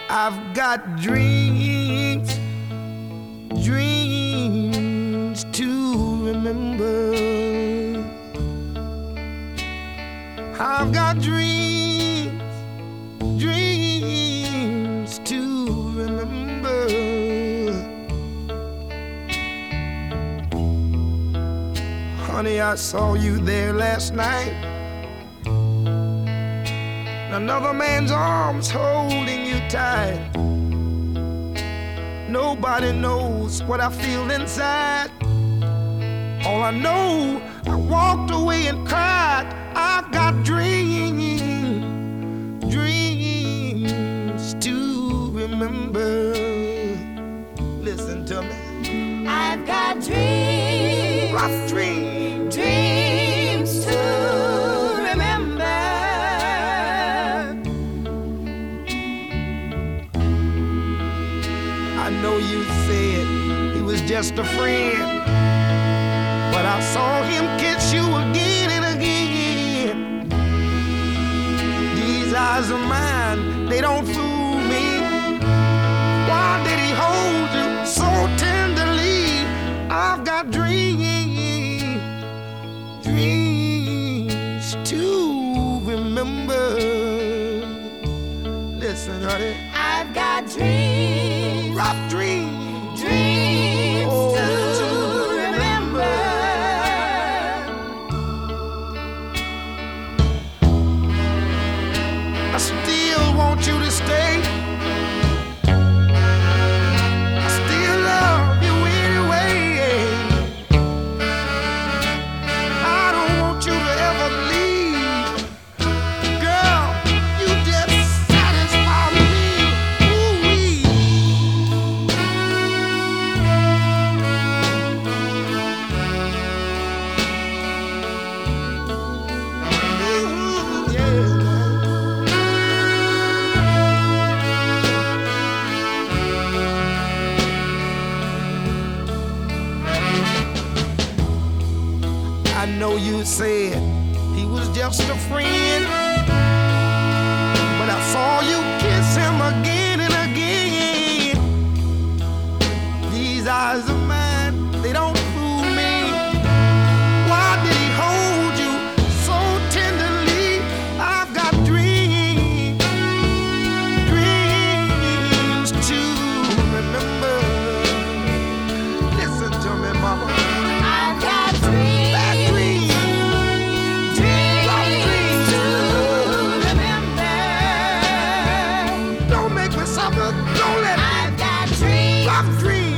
I've got dreams, dreams to remember. I've got dreams, dreams to remember. Honey, I saw you there last night. Another man's arms holding you tight. Nobody knows what I feel inside. All I know, I walked away and cried. I've got dreams, dreams to remember. Listen to me. I've got dreams, rough dreams, dreams to remember. I know you said he was just a friend, but I saw him kiss you again and again. These eyes of mine, they don't fool me. Why did he hold you so tenderly? I've got dreams, dreams to remember. Listen, honey. I've got dreams, rough dreams, dreams to remember. I still want you to stay. I still love you anyway. I don't want you to ever leave. Girl, you just satisfy me. Ooh-wee. Yeah. I know you said he was just a friend, but I saw you kiss him again and again. These eyes of mine, they don't fool me. Why did he hold you so tenderly? I've got dreams, dreams to remember. Listen to me, mama. I've got dreams, dreams to remember. Don't make me suffer. Don't let me. I've got dreams, Rough dreams.